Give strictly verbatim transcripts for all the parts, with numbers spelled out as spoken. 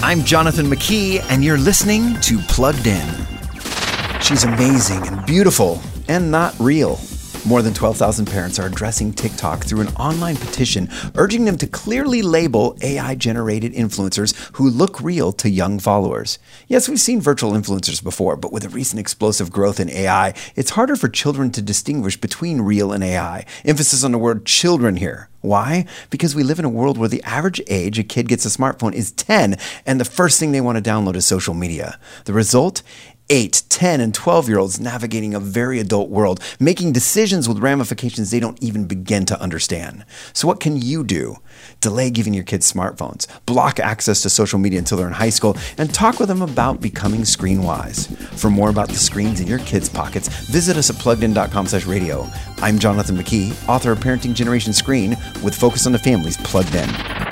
I'm Jonathan McKee, and you're listening to Plugged In. She's amazing and beautiful and not real. More than twelve thousand parents are addressing TikTok through an online petition urging them to clearly label A I-generated influencers who look real to young followers. Yes, we've seen virtual influencers before, but with the recent explosive growth in A I, it's harder for children to distinguish between real and A I. Emphasis on the word children here. Why? Because we live in a world where the average age a kid gets a smartphone is ten, and the first thing they want to download is social media. The result? eight, ten, and twelve-year-olds navigating a very adult world, making decisions with ramifications they don't even begin to understand. So what can you do? Delay giving your kids smartphones, block access to social media until they're in high school, and talk with them about becoming screen-wise. For more about the screens in your kids' pockets, visit us at pluggedin.com slash radio. I'm Jonathan McKee, author of Parenting Generation Screen, with Focus on the Family's Plugged In.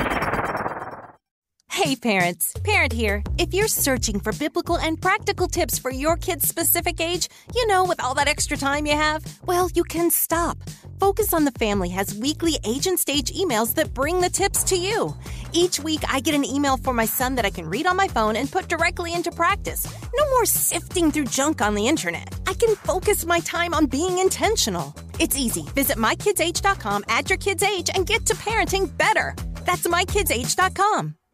Hey parents, Parent here. If you're searching for biblical and practical tips for your kid's specific age, you know, with all that extra time you have, well, you can stop. Focus on the Family has weekly age and stage emails that bring the tips to you. Each week, I get an email for my son that I can read on my phone and put directly into practice. No more sifting through junk on the internet. I can focus my time on being intentional. It's easy. Visit my kids age dot com, add your kid's age, and get to parenting better. That's my kids age dot com.